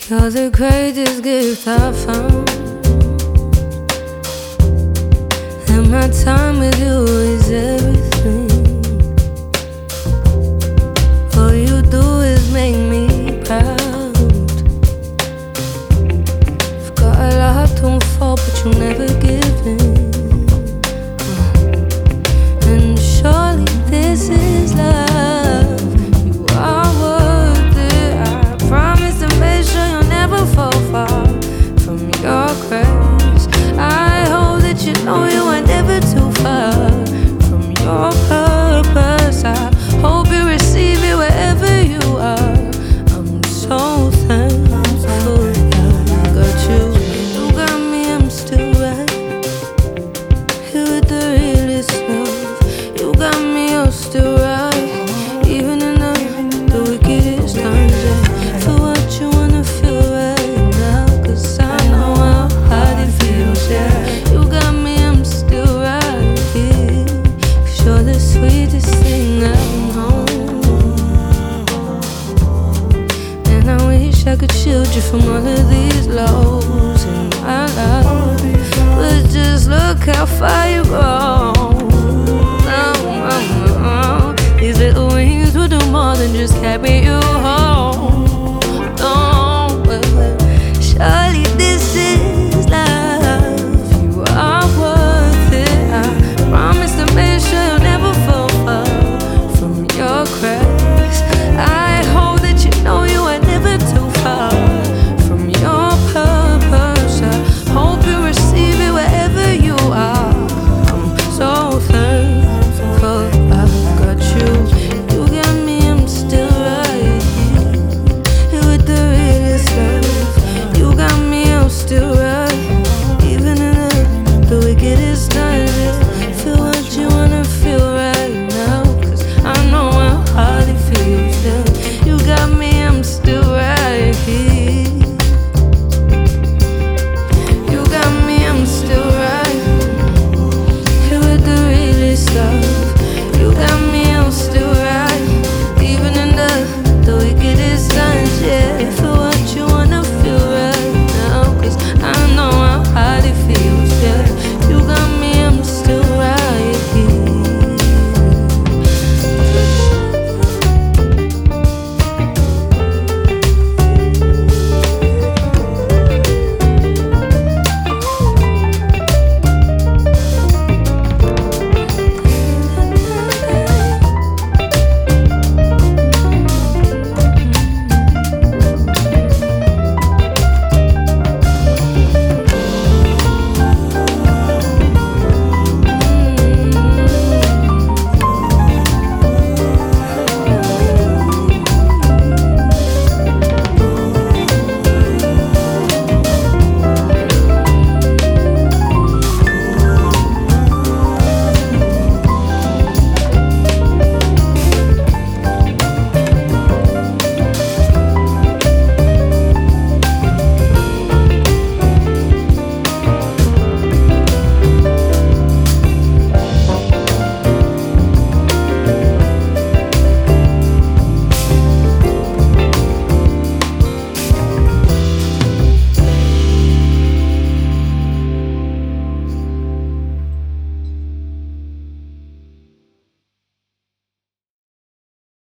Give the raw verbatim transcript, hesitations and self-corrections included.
You're the greatest gift I found, and my time with you is everything. All you do is make me proud. You've got a lot to unfold, but you never give in. And surely this is love. You are worth it. I promise to make sure you'll never fall far from your grace. I hope that you know you are never too far from your purpose. I hope you receive it wherever you are. I'm so thankful I got you. You got me, I'm still right here with the realest love. You got me, you're still right, even in the, the wickedest times. Yeah. For what you wanna feel right now, cause I know how hard it feels. Yeah, you got me, I'm still right here, cause you're the sweetest thing I know. And I wish I could shield you from all of these lows in my life, but just look how far you go. These little wings will do more than just carry you home.